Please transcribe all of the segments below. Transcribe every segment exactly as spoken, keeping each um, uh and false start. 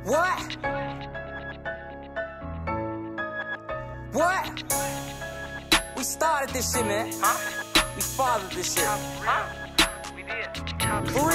What? What? We started this shit, man. Huh? We fathered this shit. Huh? We did. For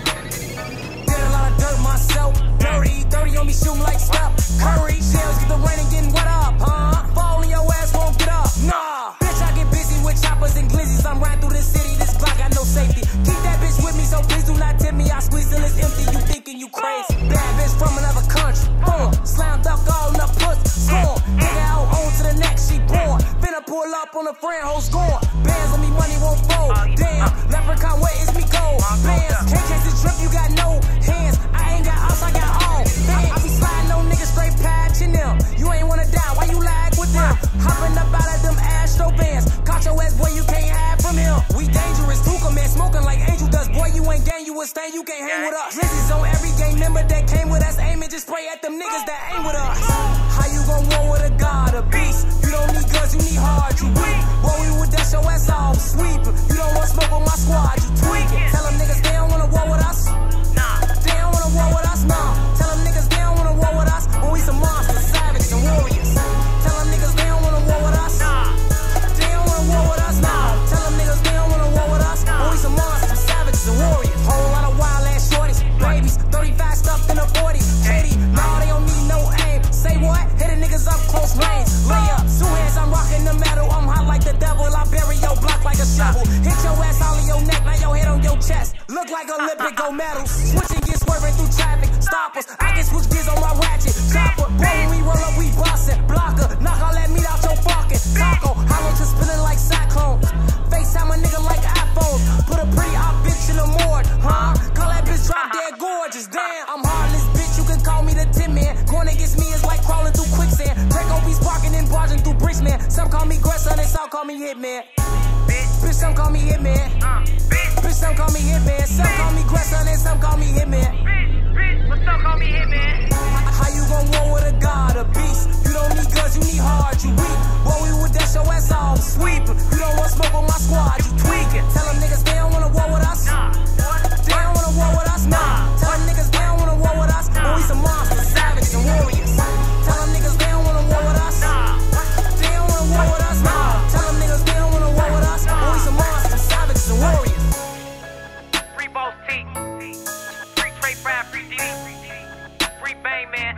real. Did a lot of dirt myself. Dirty, dirty on me, shooting like Steph Curry. Shells get the rain and getting wet up, huh? Falling your ass won't get up. Nah. Bitch, I get busy with choppers and glizzies. I'm riding through the city. This Glock got no safety. Keep that bitch with me, so please do not tip me. I squeeze till it's empty. You thinking you crazy? Bad bitch from another country. Boom. Slam dunk all in the pussy. Score. Nigga out on to the next. She born. Finna pull up on a friend hoes gone. Bands on me, money won't fold. Damn. Leprechaun, where is me cold? Bands. Can't catch the trip. You got no hands. I ain't got outs. I got all. Bands. I be sliding on niggas straight patching them. You ain't wanna die. Why you lag with them? Hopping up out of them Astro bands. Caught your ass, boy. You can't hide from him. We dangerous. Tuka man smoking like Angel does. Boy, you ain't gang. You a stain. You can't hang with us. Glizzies on every game member that came with us. Aiming just spray at them niggas that ain't with us. How you gon' war with a god, a beast? You don't need guns, you need hard, you weak. Boy, we would dash your ass off, sweep. You don't want smoke with my squad, you tweaking. Tell them niggas they don't wanna war with us. Nah, they don't wanna war with us, nah. Tell them niggas they don't wanna war with us. When we some monsters, savages and warriors. Tell them niggas they don't wanna war with us. Nah, they don't wanna war with us, nah. Tell them niggas they don't wanna war with us. When we some monsters, savages and warriors. Whole lot of wild ass shorties, babies, thirty-five stuffed in a forty. Katie, nah, they don't need no aim. Say what? Hitting niggas up close range. Lay up, two hands, I'm rocking the metal. I'm hot like the devil. I bury your block like a shovel. Hit your ass all in your neck, now your head on your chest. Look like Olympic gold medals. Switching gears, swerving through traffic. Stoppers, I can switch gears on my ratchet. Chopper, boy, when we roll up, we bustin'. Blocker, knock all that meat out your fucking taco. Hollow to spinning like cyclones. FaceTime a nigga like iPhones. Put a pretty op bitch in the morgue, huh? Call that bitch drop dead gorgeous. Damn, I'm heartless, bitch. You can call me the Tin Man. Going against me is like crawling through quicksand. Draco be sparking and barging through bricks, man. Some call me grandson and some call me Hitman. Bitch, some call me Hitman. Uh, bitch. Bitch, some call me Hitman. Some call me grandson and some call me Hitman. Bitch, bitch, but some call me Hitman. How you gon' war with a god, a beast? You don't need guns, you need hard, you weak. Boy, we would dash your ass off, sweep. You don't want smoke with my squad, you tweaking. Tell them niggas they don't wanna war with us. Nah, what? They don't wanna war with us, nah. Tell them niggas they don't wanna war with us. When we some monsters, savages and warriors. Tell them niggas they don't wanna war with us. They don't wanna war with us, nah. Tell them niggas they don't wanna war with us. When we some monsters, savages and warriors. Free Boss T. Free Trey Fry, free D D. Free Bang Man.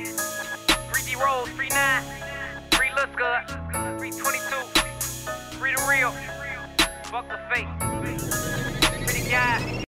Free D Rose, free Nine. Free Lil Scud. Free twenty-two. Free the real. Fuck the fake. Free the guy.